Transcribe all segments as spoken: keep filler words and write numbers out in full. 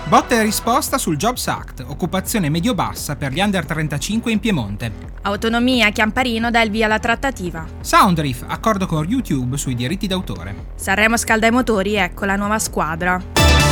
Botta e risposta sul Jobs Act, occupazione medio-bassa per gli under trentacinque in Piemonte. Autonomia, Chiamparino dà il via alla trattativa. Soundreef, accordo con YouTube sui diritti d'autore. Sanremo scalda i motori, ecco la nuova squadra.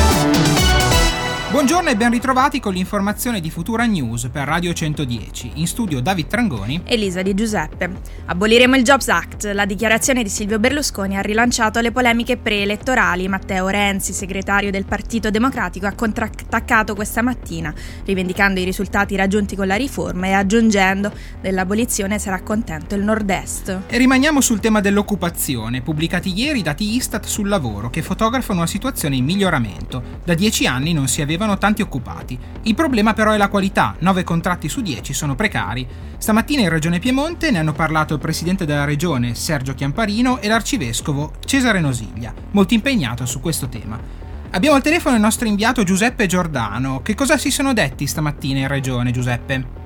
Buongiorno e ben ritrovati con l'informazione di Futura News per Radio centodieci. In studio David Trangoni e Lisa Di Giuseppe. Aboliremo il Jobs Act. La dichiarazione di Silvio Berlusconi ha rilanciato le polemiche preelettorali. Matteo Renzi, segretario del Partito Democratico, ha contrattaccato questa mattina, rivendicando i risultati raggiunti con la riforma e aggiungendo: dell'abolizione sarà contento il Nord-Est. E rimaniamo sul tema dell'occupazione. Pubblicati ieri i dati Istat sul lavoro che fotografano una situazione in miglioramento. Da dieci anni non si avevano tanti occupati. Il problema però è la qualità, nove contratti su dieci sono precari. Stamattina in Regione Piemonte ne hanno parlato il presidente della regione Sergio Chiamparino e l'arcivescovo Cesare Nosiglia, molto impegnato su questo tema. Abbiamo al telefono il nostro inviato Giuseppe Giordano. Che cosa si sono detti stamattina in regione, Giuseppe?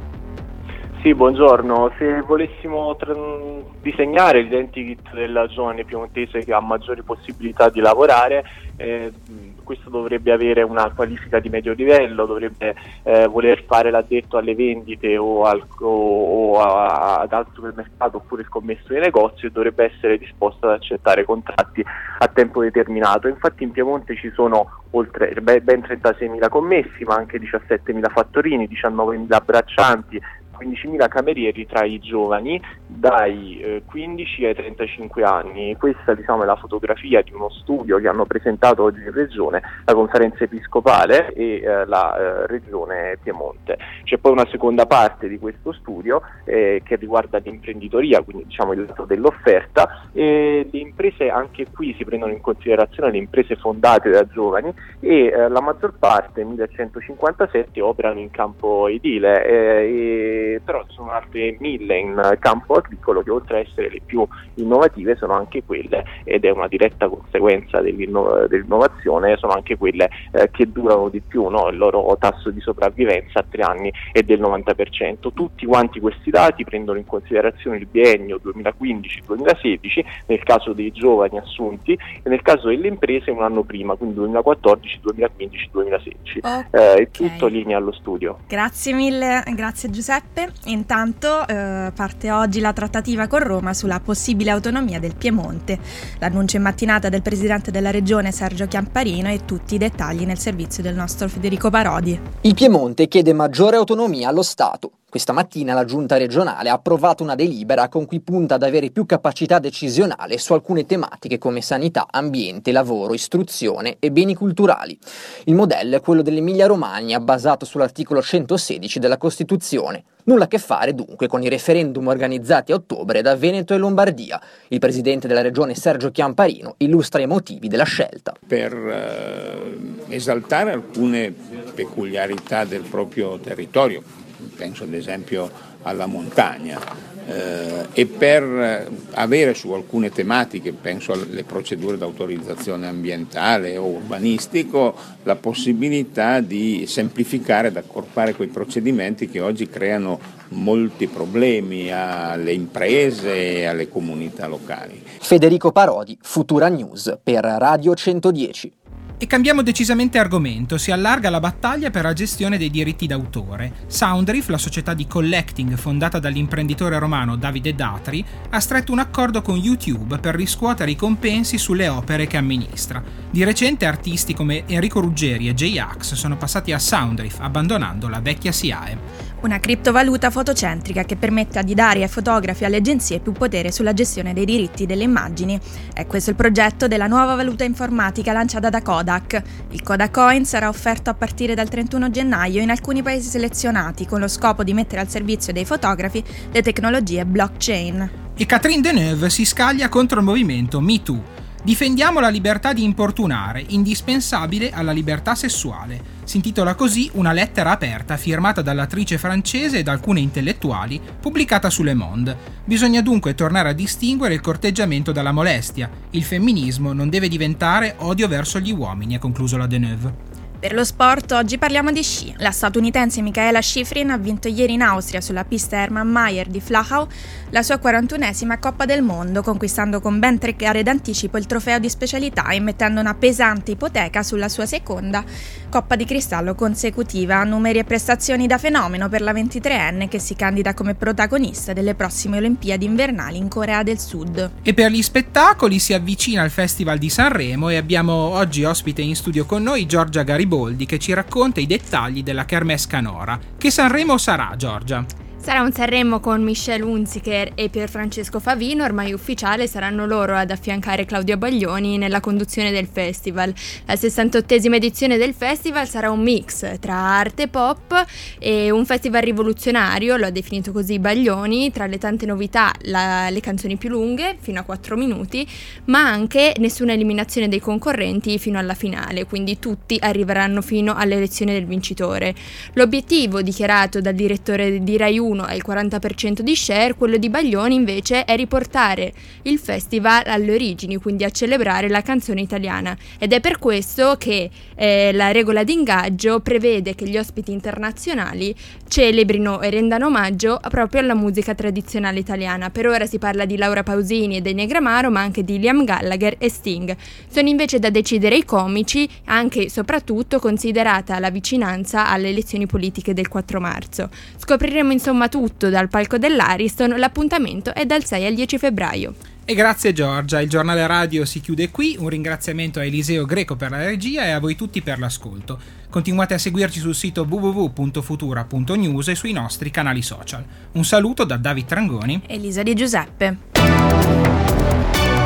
Sì, buongiorno. Se volessimo tra- disegnare l'identikit della giovane piemontese che ha maggiori possibilità di lavorare, eh, questo dovrebbe avere una qualifica di medio livello, dovrebbe eh, voler fare l'addetto alle vendite o, al, o, o a, ad altro supermercato oppure il commesso dei negozi e dovrebbe essere disposto ad accettare contratti a tempo determinato. Infatti in Piemonte ci sono oltre ben trentaseimila commessi, ma anche diciassettemila fattorini, diciannovemila braccianti, quindicimila camerieri tra i giovani dai eh, quindici ai trentacinque anni. Questa, diciamo, è la fotografia di uno studio che hanno presentato oggi in Regione la Conferenza Episcopale e eh, la eh, Regione Piemonte. C'è poi una seconda parte di questo studio eh, che riguarda l'imprenditoria, quindi diciamo il lato dell'offerta, e le imprese, anche qui si prendono in considerazione le imprese fondate da giovani e eh, la maggior parte, millecentocinquantasette, operano in campo edile eh, e però ci sono altre mille in campo agricolo che, oltre a essere le più innovative, sono anche quelle, ed è una diretta conseguenza dell'inno- dell'innovazione, sono anche quelle eh, che durano di più, no? Il loro tasso di sopravvivenza a tre anni è del novanta per cento. Tutti quanti questi dati prendono in considerazione il biennio duemilaquindici duemilasedici nel caso dei giovani assunti e nel caso delle imprese un anno prima, quindi duemilaquattordici duemilaquindici duemilasedici. Okay. Eh, è tutto linea allo studio. Grazie mille, grazie Giuseppe. Intanto eh, parte oggi la trattativa con Roma sulla possibile autonomia del Piemonte. L'annuncio in mattinata del presidente della regione Sergio Chiamparino e tutti i dettagli nel servizio del nostro Federico Parodi. Il Piemonte chiede maggiore autonomia allo Stato. Questa mattina la giunta regionale ha approvato una delibera con cui punta ad avere più capacità decisionale su alcune tematiche come sanità, ambiente, lavoro, istruzione e beni culturali. Il modello è quello dell'Emilia-Romagna, basato sull'articolo centosedici della Costituzione. Nulla a che fare dunque con i referendum organizzati a ottobre da Veneto e Lombardia. Il presidente della regione Sergio Chiamparino illustra i motivi della scelta. Per eh, esaltare alcune peculiarità del proprio territorio, penso ad esempio alla montagna, eh, e per avere su alcune tematiche, penso alle procedure d'autorizzazione ambientale o urbanistico, la possibilità di semplificare ed accorpare quei procedimenti che oggi creano molti problemi alle imprese e alle comunità locali. Federico Parodi, Futura News per Radio centodieci. E cambiamo decisamente argomento, si allarga la battaglia per la gestione dei diritti d'autore. Soundreef, la società di collecting fondata dall'imprenditore romano Davide Datri, ha stretto un accordo con YouTube per riscuotere i compensi sulle opere che amministra. Di recente artisti come Enrico Ruggeri e J-Ax sono passati a Soundreef, abbandonando la vecchia S I A E. Una criptovaluta fotocentrica che permetta di dare ai fotografi e alle agenzie più potere sulla gestione dei diritti delle immagini. È questo il progetto della nuova valuta informatica lanciata da Kodak. Il Kodak Coin sarà offerto a partire dal trentuno gennaio in alcuni paesi selezionati, con lo scopo di mettere al servizio dei fotografi le tecnologie blockchain. E Catherine Deneuve si scaglia contro il movimento Me Too. Difendiamo la libertà di importunare, indispensabile alla libertà sessuale. Si intitola così una lettera aperta firmata dall'attrice francese e da alcune intellettuali, pubblicata su Le Monde. Bisogna dunque tornare a distinguere il corteggiamento dalla molestia. Il femminismo non deve diventare odio verso gli uomini, ha concluso la Deneuve. Per lo sport oggi parliamo di sci. La statunitense Michaela Schifrin ha vinto ieri in Austria sulla pista Hermann Maier di Flachau la sua quarantunesima Coppa del Mondo, conquistando con ben tre gare d'anticipo il trofeo di specialità e mettendo una pesante ipoteca sulla sua seconda Coppa di Cristallo consecutiva. Numeri e prestazioni da fenomeno per la ventitreenne che si candida come protagonista delle prossime Olimpiadi invernali in Corea del Sud. E per gli spettacoli si avvicina il Festival di Sanremo e abbiamo oggi ospite in studio con noi Giorgia Gariboldi che ci racconta i dettagli della Kermesse Canora. Che Sanremo sarà, Giorgia? Sarà un Sanremo con Michelle Hunziker e Pierfrancesco Favino, ormai ufficiale, saranno loro ad affiancare Claudio Baglioni nella conduzione del festival. La sessantottesima edizione del festival sarà un mix tra arte e pop e un festival rivoluzionario, lo ha definito così Baglioni, tra le tante novità la, le canzoni più lunghe, fino a quattro minuti, ma anche nessuna eliminazione dei concorrenti fino alla finale, quindi tutti arriveranno fino all'elezione del vincitore. L'obiettivo dichiarato dal direttore di Rai uno è il quaranta per cento di share, quello di Baglioni invece è riportare il festival alle origini, quindi a celebrare la canzone italiana, ed è per questo che eh, la regola di ingaggio prevede che gli ospiti internazionali celebrino e rendano omaggio proprio alla musica tradizionale italiana. Per ora si parla di Laura Pausini e dei Negramaro, ma anche di Liam Gallagher e Sting. Sono invece da decidere i comici, anche e soprattutto considerata la vicinanza alle elezioni politiche del quattro marzo. Scopriremo insomma tutto dal palco dell'Ariston, l'appuntamento è dal sei al dieci febbraio. E grazie Giorgia, il giornale radio si chiude qui, un ringraziamento a Eliseo Greco per la regia e a voi tutti per l'ascolto. Continuate a seguirci sul sito w w w punto futura punto news e sui nostri canali social. Un saluto da David Trangoni e Elisa Di Giuseppe.